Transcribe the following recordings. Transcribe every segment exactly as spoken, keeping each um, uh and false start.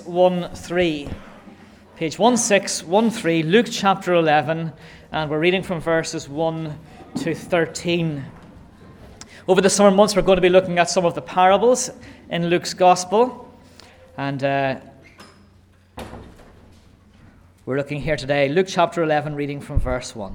one three. Page one six one three, Luke chapter eleven, and we're reading from verses one to thirteen. Over the summer months, we're going to be looking at some of the parables in Luke's Gospel, and uh, we're looking here today, Luke chapter eleven, reading from verse one.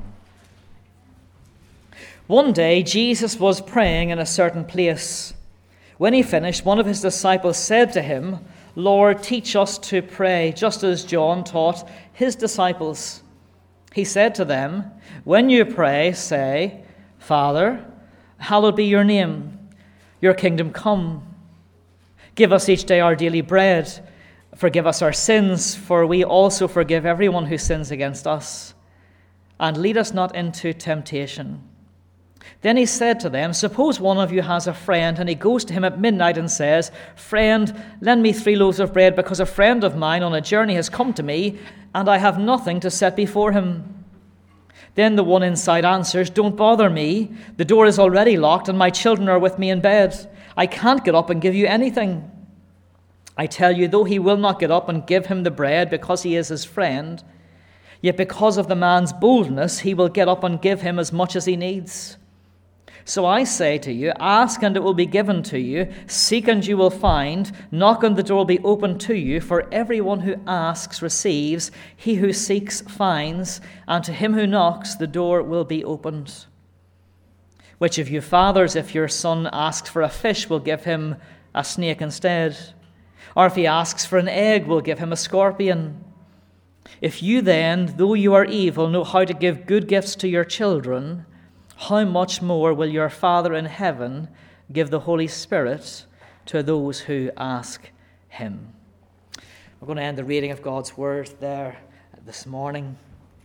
One day, Jesus was praying in a certain place. When he finished, one of his disciples said to him, "Lord, teach us to pray, just as John taught his disciples." He said to them, "When you pray, say, 'Father, hallowed be your name. Your kingdom come. Give us each day our daily bread. Forgive us our sins, for we also forgive everyone who sins against us. And lead us not into temptation.'" Then he said to them, "Suppose one of you has a friend, and he goes to him at midnight and says, 'Friend, lend me three loaves of bread, because a friend of mine on a journey has come to me, and I have nothing to set before him.' Then the one inside answers, 'Don't bother me. The door is already locked, and my children are with me in bed. I can't get up and give you anything.' I tell you, though he will not get up and give him the bread because he is his friend, yet because of the man's boldness, he will get up and give him as much as he needs. So I say to you, ask and it will be given to you, seek and you will find, knock and the door will be opened to you, for everyone who asks receives, he who seeks finds, and to him who knocks the door will be opened. Which of you fathers, if your son asks for a fish, will give him a snake instead? Or if he asks for an egg, will give him a scorpion? If you then, though you are evil, know how to give good gifts to your children, how much more will your Father in heaven give the Holy Spirit to those who ask him?" We're going to end the reading of God's word there this morning.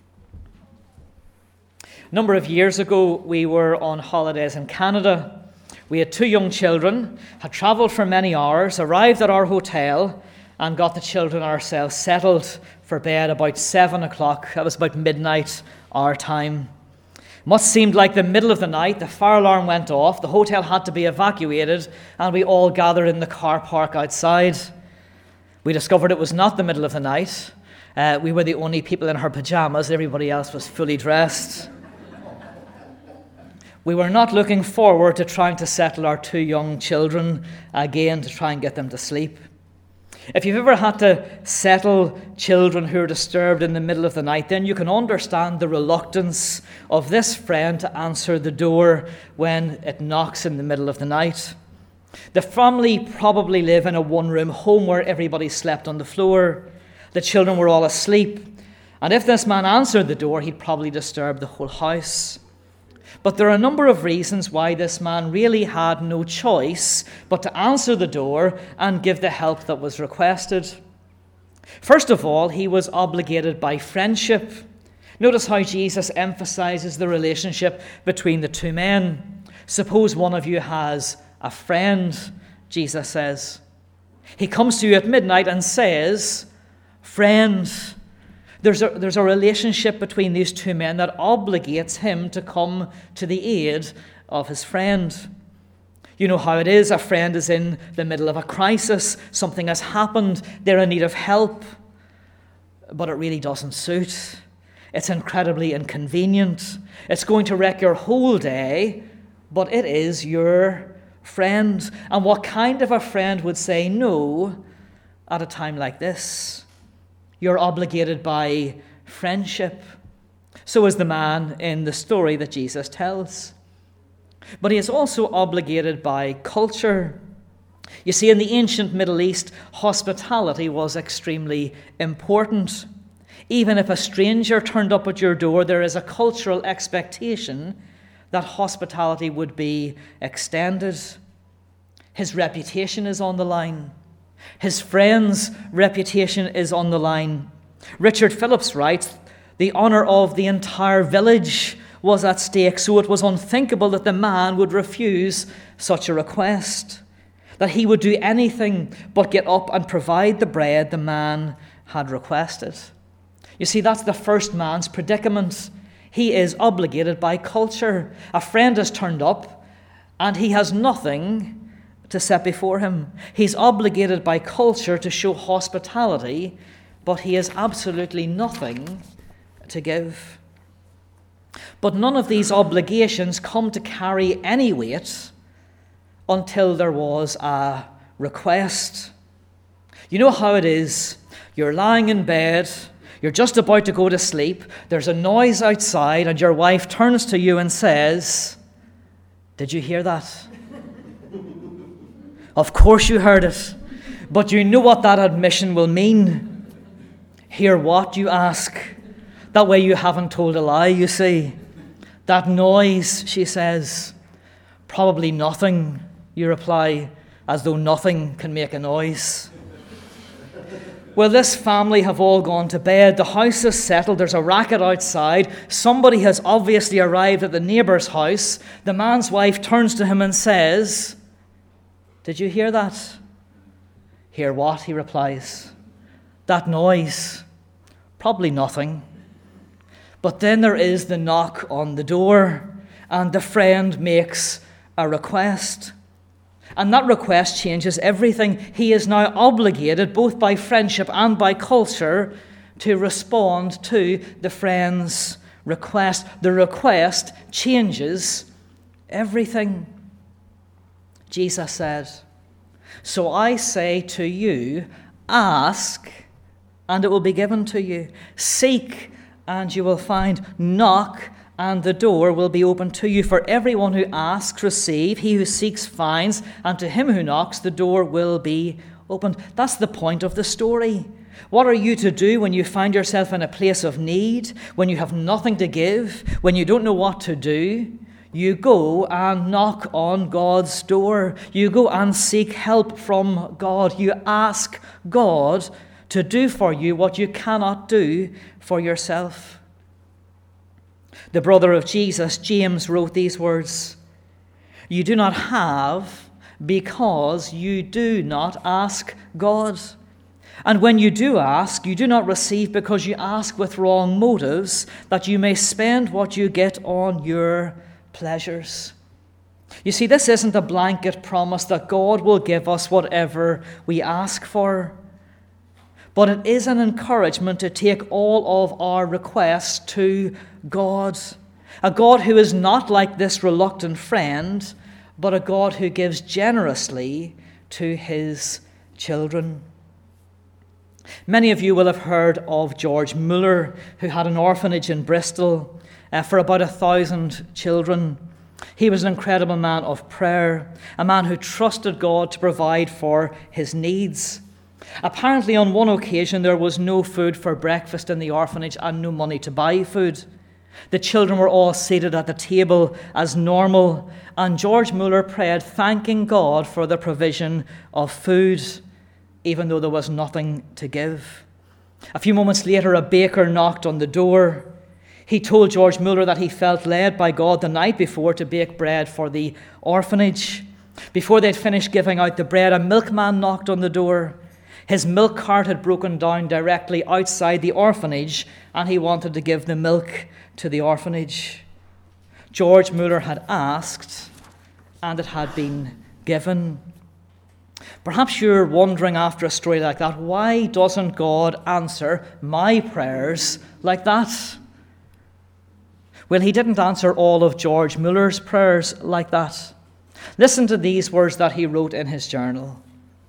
A number of years ago, we were on holidays in Canada. We had two young children, had travelled for many hours, arrived at our hotel, and got the children ourselves settled for bed about seven o'clock. That was about midnight our time. Must seemed like the middle of the night. The fire alarm went off. The hotel had to be evacuated, and we all gathered in the car park outside. We discovered it was not the middle of the night. Uh, we were the only people in our pajamas. Everybody else was fully dressed. We were not looking forward to trying to settle our two young children again to try and get them to sleep. If you've ever had to settle children who are disturbed in the middle of the night, then you can understand the reluctance of this friend to answer the door when it knocks in the middle of the night. The family probably live in a one-room home where everybody slept on the floor. The children were all asleep. And if this man answered the door, he'd probably disturb the whole house. But there are a number of reasons why this man really had no choice but to answer the door and give the help that was requested. First of all, he was obligated by friendship. Notice how Jesus emphasizes the relationship between the two men. Suppose one of you has a friend, Jesus says. He comes to you at midnight and says, "Friend." There's a, there's a relationship between these two men that obligates him to come to the aid of his friend. You know how it is. A friend is in the middle of a crisis. Something has happened. They're in need of help. But it really doesn't suit. It's incredibly inconvenient. It's going to wreck your whole day, but it is your friend. And what kind of a friend would say no at a time like this? You're obligated by friendship. So is the man in the story that Jesus tells. But he is also obligated by culture. You see, in the ancient Middle East, hospitality was extremely important. Even if a stranger turned up at your door, there is a cultural expectation that hospitality would be extended. His reputation is on the line. His friend's reputation is on the line. Richard Phillips writes, "The honour of the entire village was at stake, so it was unthinkable that the man would refuse such a request, that he would do anything but get up and provide the bread the man had requested." You see, that's the first man's predicament. He is obligated by culture. A friend has turned up, and he has nothing to set before him. He's obligated by culture to show hospitality, but he has absolutely nothing to give. But none of these obligations come to carry any weight until there was a request. You know how it is. You're lying in bed, you're just about to go to sleep, there's a noise outside, and your wife turns to you and says, "Did you hear that?" Of course you heard it, but you know what that admission will mean. Hear what, you ask? That way you haven't told a lie, you see. That noise, she says. Probably nothing, you reply, as though nothing can make a noise. Well, this family have all gone to bed. The house is settled. There's a racket outside. Somebody has obviously arrived at the neighbour's house. The man's wife turns to him and says, "Did you hear that?" "Hear what?" he replies. "That noise. Probably nothing." But then there is the knock on the door, and the friend makes a request. And that request changes everything. He is now obligated, both by friendship and by culture, to respond to the friend's request. The request changes everything. Jesus said, "So I say to you, ask, and it will be given to you. Seek, and you will find. Knock, and the door will be opened to you. For everyone who asks, receives. He who seeks, finds. And to him who knocks, the door will be opened." That's the point of the story. What are you to do when you find yourself in a place of need, when you have nothing to give, when you don't know what to do? You go and knock on God's door. You go and seek help from God. You ask God to do for you what you cannot do for yourself. The brother of Jesus, James, wrote these words, "You do not have because you do not ask God. And when you do ask, you do not receive because you ask with wrong motives, that you may spend what you get on your pleasures." You see, this isn't a blanket promise that God will give us whatever we ask for. But it is an encouragement to take all of our requests to God. A God who is not like this reluctant friend, but a God who gives generously to his children. Many of you will have heard of George Muller, who had an orphanage in Bristol uh, for about a thousand children. He was an incredible man of prayer, a man who trusted God to provide for his needs. Apparently, on one occasion, there was no food for breakfast in the orphanage and no money to buy food. The children were all seated at the table as normal, and George Muller prayed, thanking God for the provision of food, even though there was nothing to give. A few moments later, a baker knocked on the door. He told George Muller that he felt led by God the night before to bake bread for the orphanage. Before they'd finished giving out the bread, a milkman knocked on the door. His milk cart had broken down directly outside the orphanage, and he wanted to give the milk to the orphanage. George Muller had asked, and it had been given. Perhaps you're wondering after a story like that, why doesn't God answer my prayers like that? Well, he didn't answer all of George Muller's prayers like that. Listen to these words that he wrote in his journal.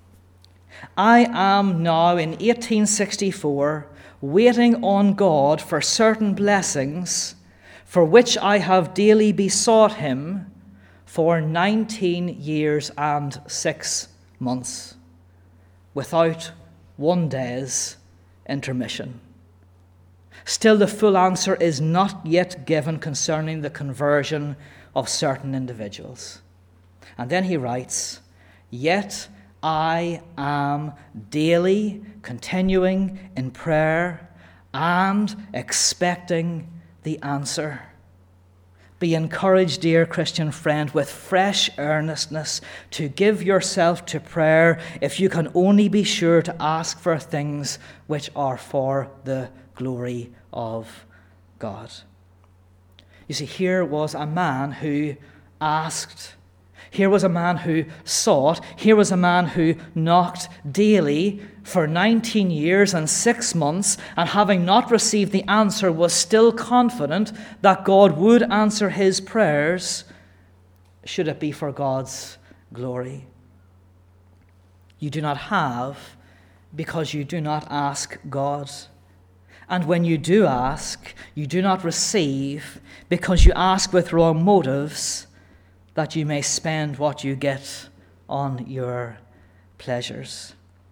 "I am now in eighteen sixty-four waiting on God for certain blessings for which I have daily besought him for nineteen years and six months without one day's intermission. Still, the full answer is not yet given concerning the conversion of certain individuals." And then he writes, "Yet I am daily continuing in prayer and expecting the answer." Be encouraged, dear Christian friend, with fresh earnestness to give yourself to prayer if you can only be sure to ask for things which are for the glory of God. You see, here was a man who asked, Here was a man who sought. Here was a man who knocked daily for nineteen years and six months, and having not received the answer, was still confident that God would answer his prayers, should it be for God's glory. You do not have because you do not ask God. And when you do ask, you do not receive because you ask with wrong motives, that you may spend what you get on your pleasures.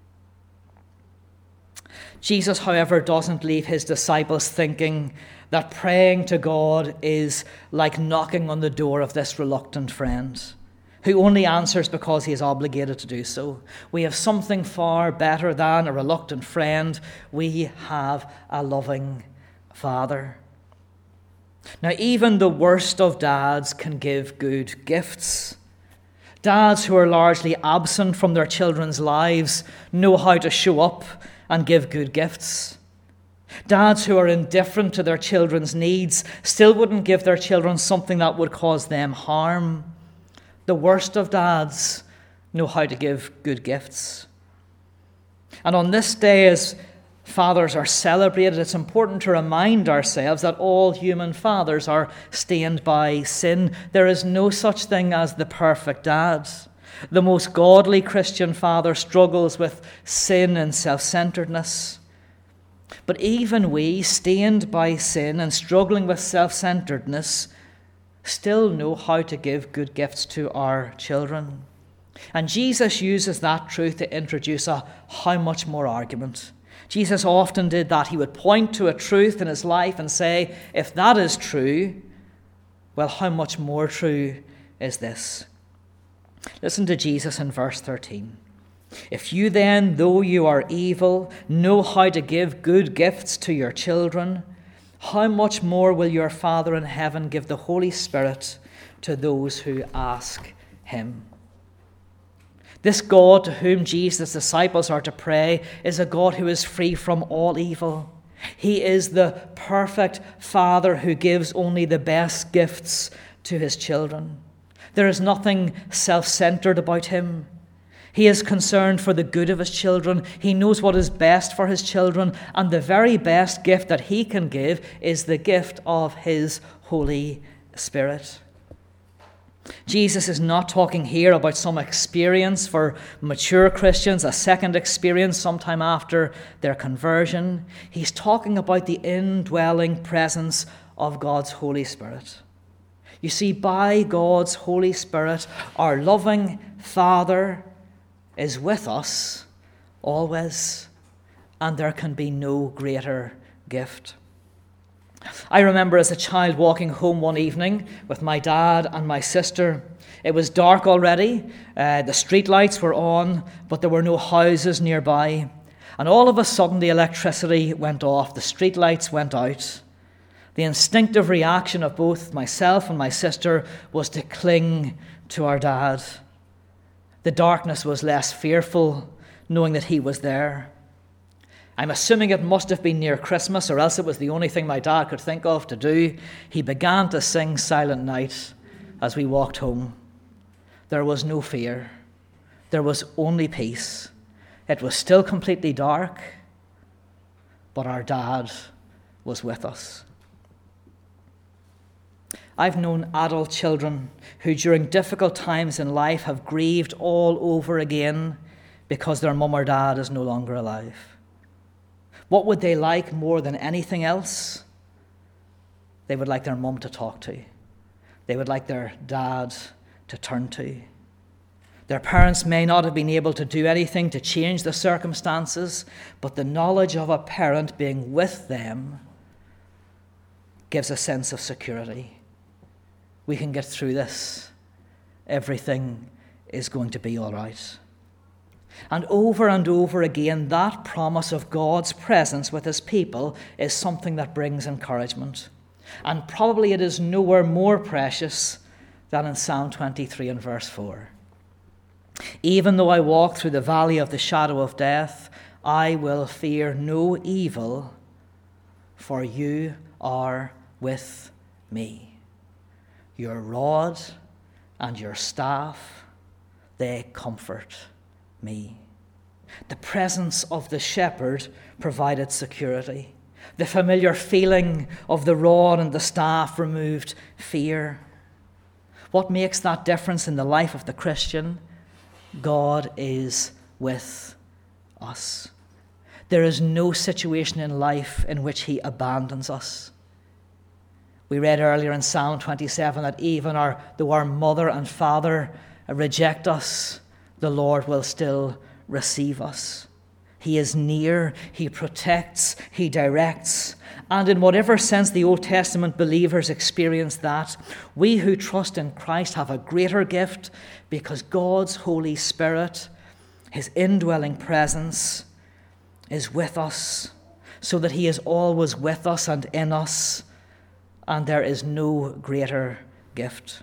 Jesus, however, doesn't leave his disciples thinking that praying to God is like knocking on the door of this reluctant friend who only answers because he is obligated to do so. We have something far better than a reluctant friend. We have a loving Father. Now, even the worst of dads can give good gifts. Dads who are largely absent from their children's lives know how to show up and give good gifts. Dads who are indifferent to their children's needs still wouldn't give their children something that would cause them harm. The worst of dads know how to give good gifts. And on this day, as fathers are celebrated, it's important to remind ourselves that all human fathers are stained by sin. There is no such thing as the perfect dad. The most godly Christian father struggles with sin and self-centeredness. But even we, stained by sin and struggling with self-centeredness, still know how to give good gifts to our children. And Jesus uses that truth to introduce a how much more argument. Jesus often did that. He would point to a truth in his life and say, if that is true, well, how much more true is this? Listen to Jesus in verse thirteen. If you then, though you are evil, know how to give good gifts to your children, how much more will your Father in heaven give the Holy Spirit to those who ask him? This God to whom Jesus' disciples are to pray is a God who is free from all evil. He is the perfect Father who gives only the best gifts to his children. There is nothing self-centered about him. He is concerned for the good of his children. He knows what is best for his children, and the very best gift that he can give is the gift of his Holy Spirit. Jesus is not talking here about some experience for mature Christians, a second experience sometime after their conversion. He's talking about the indwelling presence of God's Holy Spirit. You see, by God's Holy Spirit, our loving Father is with us always, and there can be no greater gift. I remember as a child walking home one evening with my dad and my sister. It was dark already, uh, the street lights were on, but there were no houses nearby. And all of a sudden the electricity went off, the street lights went out. The instinctive reaction of both myself and my sister was to cling to our dad. The darkness was less fearful, knowing that he was there. I'm assuming it must have been near Christmas, or else it was the only thing my dad could think of to do. He began to sing Silent Night as we walked home. There was no fear. There was only peace. It was still completely dark, but our dad was with us. I've known adult children who during difficult times in life have grieved all over again because their mum or dad is no longer alive. What would they like more than anything else? They would like their mum to talk to. They would like their dad to turn to. Their parents may not have been able to do anything to change the circumstances, but the knowledge of a parent being with them gives a sense of security. We can get through this. Everything is going to be all right. And over and over again, that promise of God's presence with his people is something that brings encouragement. And probably it is nowhere more precious than in Psalm twenty-three and verse four. Even though I walk through the valley of the shadow of death, I will fear no evil, for you are with me. Your rod and your staff, they comfort me. The presence of the shepherd provided security. The familiar feeling of the rod and the staff removed fear. What makes that difference in the life of the Christian? God is with us. There is no situation in life in which he abandons us. We read earlier in Psalm twenty-seven that even our, though our mother and father reject us, the Lord will still receive us. He is near, he protects, he directs. And in whatever sense the Old Testament believers experienced that, we who trust in Christ have a greater gift because God's Holy Spirit, his indwelling presence, is with us so that he is always with us and in us, and there is no greater gift.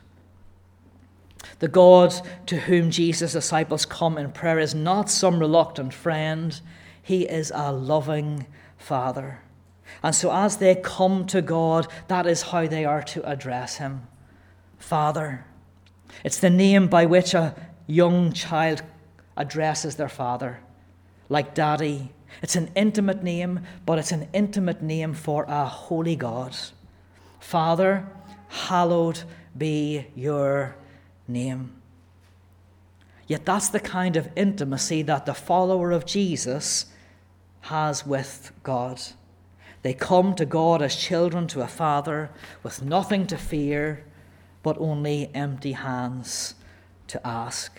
The God to whom Jesus' disciples come in prayer is not some reluctant friend. He is a loving Father. And so as they come to God, that is how they are to address him. Father. It's the name by which a young child addresses their father, like Daddy. It's an intimate name, but it's an intimate name for a holy God. Father, hallowed be your name. Yet that's the kind of intimacy that the follower of Jesus has with God. They come to God as children to a father with nothing to fear, but only empty hands to ask.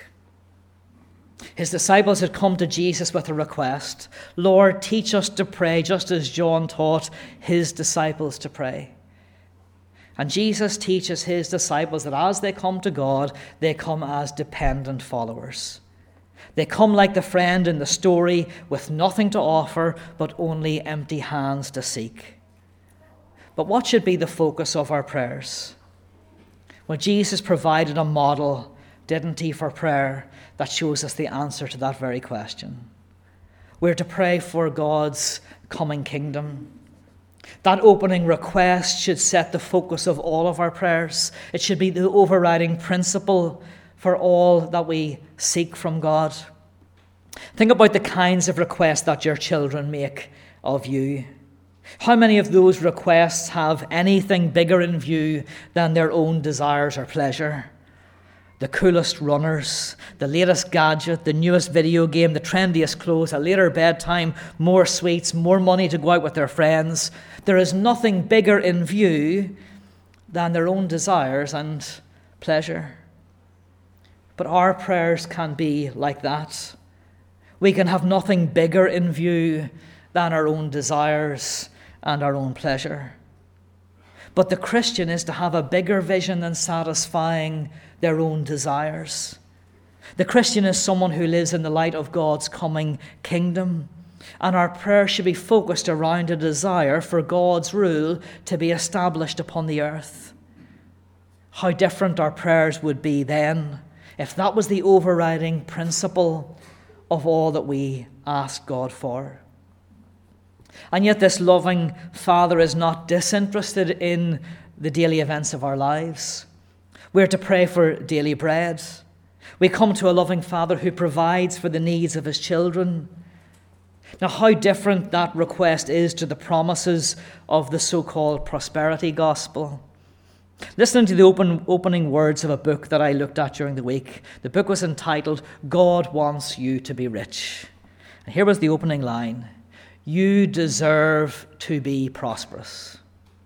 His disciples had come to Jesus with a request. Lord, teach us to pray just as John taught his disciples to pray. And Jesus teaches his disciples that as they come to God, they come as dependent followers. They come like the friend in the story with nothing to offer, but only empty hands to seek. But what should be the focus of our prayers? Well, Jesus provided a model, didn't he, for prayer that shows us the answer to that very question. We're to pray for God's coming kingdom. That opening request should set the focus of all of our prayers. It should be the overriding principle for all that we seek from God. Think about the kinds of requests that your children make of you. How many of those requests have anything bigger in view than their own desires or pleasure? The coolest runners, the latest gadget, the newest video game, the trendiest clothes, a later bedtime, more sweets, more money to go out with their friends. There is nothing bigger in view than their own desires and pleasure. But our prayers can be like that. We can have nothing bigger in view than our own desires and our own pleasure. But the Christian is to have a bigger vision than satisfying their own desires. The Christian is someone who lives in the light of God's coming kingdom. And our prayer should be focused around a desire for God's rule to be established upon the earth. How different our prayers would be then if that was the overriding principle of all that we ask God for. And yet this loving Father is not disinterested in the daily events of our lives. We're to pray for daily bread. We come to a loving Father who provides for the needs of his children. Now, how different that request is to the promises of the so-called prosperity gospel. Listening to the open, opening words of a book that I looked at during the week, the book was entitled, God Wants You to Be Rich. And here was the opening line. You deserve to be prosperous.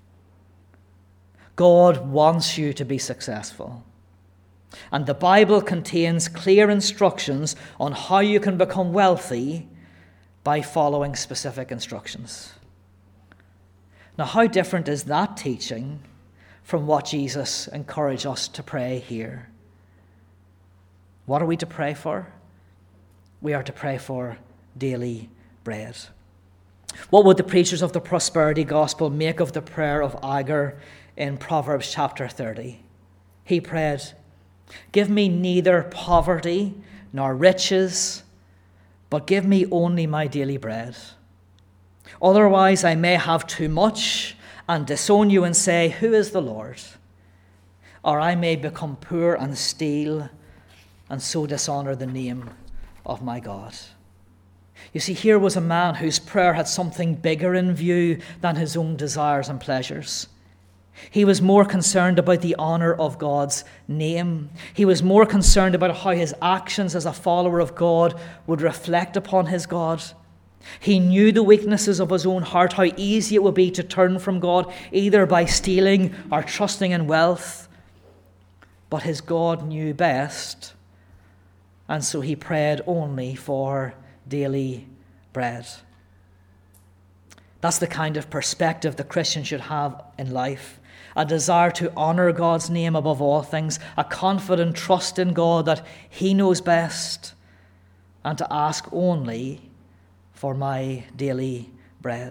God wants you to be successful. And the Bible contains clear instructions on how you can become wealthy by following specific instructions. Now, how different is that teaching from what Jesus encouraged us to pray here? What are we to pray for? We are to pray for daily bread. What would the preachers of the prosperity gospel make of the prayer of Agur in Proverbs chapter thirty? He prayed, give me neither poverty nor riches, but give me only my daily bread. Otherwise I may have too much and disown you and say, who is the Lord? or I may become poor and steal, and so dishonor the name of my God. You see, here was a man whose prayer had something bigger in view than his own desires and pleasures. He was more concerned about the honor of God's name. He was more concerned about how his actions as a follower of God would reflect upon his God. He knew the weaknesses of his own heart, how easy it would be to turn from God, either by stealing or trusting in wealth. But his God knew best, and so he prayed only for daily bread. That's the kind of perspective the Christian should have in life. A desire to honor God's name above all things, a confident trust in God that he knows best, and to ask only for my daily bread.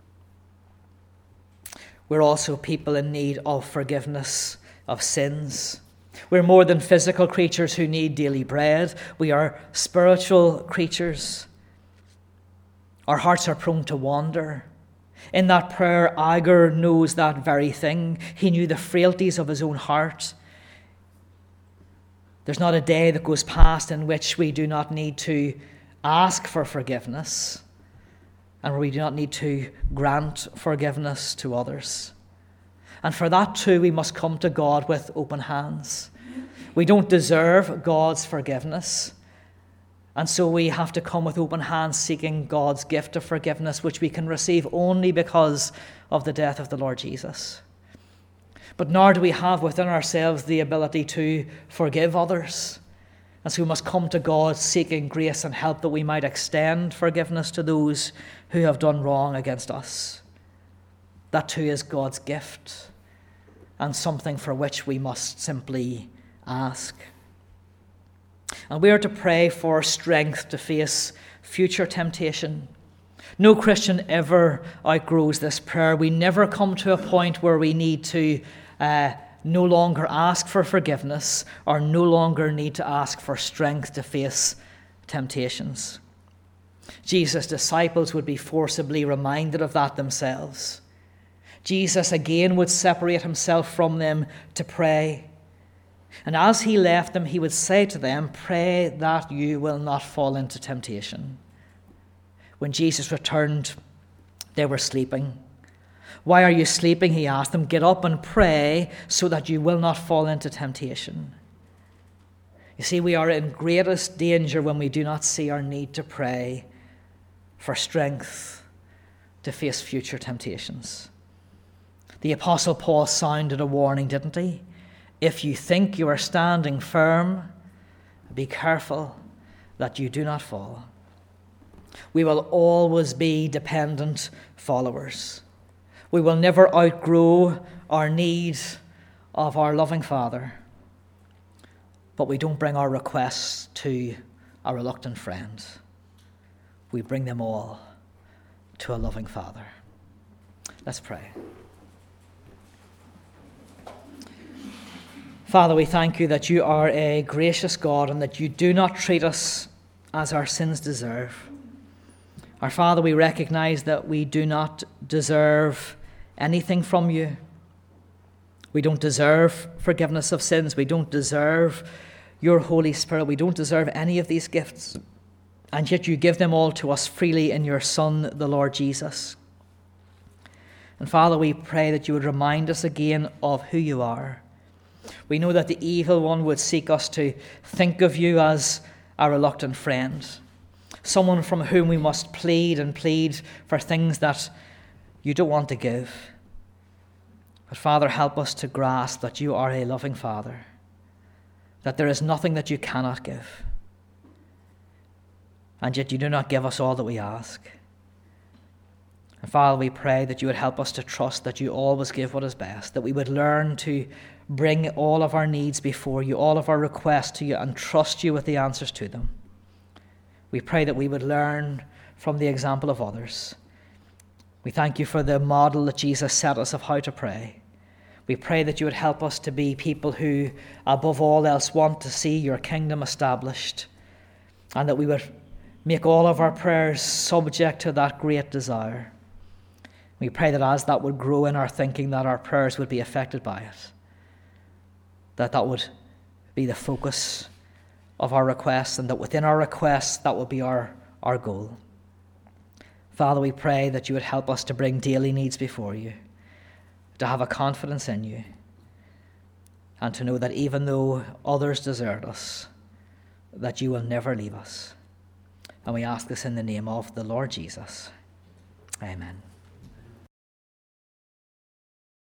We're also people in need of forgiveness of sins. We're more than physical creatures who need daily bread. We are spiritual creatures. Our hearts are prone to wander. In that prayer, Agur knows that very thing. He knew the frailties of his own heart. There's not a day that goes past in which we do not need to ask for forgiveness, and where we do not need to grant forgiveness to others. And for that too, we must come to God with open hands. We don't deserve God's forgiveness, and so we have to come with open hands seeking God's gift of forgiveness, which we can receive only because of the death of the Lord Jesus. But nor do we have within ourselves the ability to forgive others. And so we must come to God seeking grace and help that we might extend forgiveness to those who have done wrong against us. That too is God's gift, and something for which we must simply ask. And we are to pray for strength to face future temptation. No Christian ever outgrows this prayer. We never come to a point where we need to uh, no longer ask for forgiveness or no longer need to ask for strength to face temptations. Jesus' disciples would be forcibly reminded of that themselves. Jesus again would separate himself from them to pray. And as he left them, he would say to them, "Pray that you will not fall into temptation." When Jesus returned, they were sleeping. "Why are you sleeping?" he asked them. "Get up and pray so that you will not fall into temptation." You see, we are in greatest danger when we do not see our need to pray for strength to face future temptations. The Apostle Paul sounded a warning, didn't he? If you think you are standing firm, be careful that you do not fall. We will always be dependent followers. We will never outgrow our need of our loving Father. But we don't bring our requests to a reluctant friend. We bring them all to a loving Father. Let's pray. Father, we thank you that you are a gracious God and that you do not treat us as our sins deserve. Our Father, we recognize that we do not deserve anything from you. We don't deserve forgiveness of sins. We don't deserve your Holy Spirit. We don't deserve any of these gifts. And yet you give them all to us freely in your Son, the Lord Jesus. And Father, we pray that you would remind us again of who you are. We know that the evil one would seek us to think of you as a reluctant friend, someone from whom we must plead and plead for things that you don't want to give. But Father, help us to grasp that you are a loving Father, that there is nothing that you cannot give, and yet you do not give us all that we ask. And Father, we pray that you would help us to trust that you always give what is best, that we would learn to bring all of our needs before you, all of our requests to you, and trust you with the answers to them. We pray that we would learn from the example of others. We thank you for the model that Jesus set us of how to pray. We pray that you would help us to be people who, above all else, want to see your kingdom established, and that we would make all of our prayers subject to that great desire. We pray that as that would grow in our thinking, that our prayers would be affected by it. that that would be the focus of our requests, and that within our requests that will be our, our goal. Father, we pray that you would help us to bring daily needs before you, to have a confidence in you, and to know that even though others desert us, that you will never leave us. And we ask this in the name of the Lord Jesus. Amen.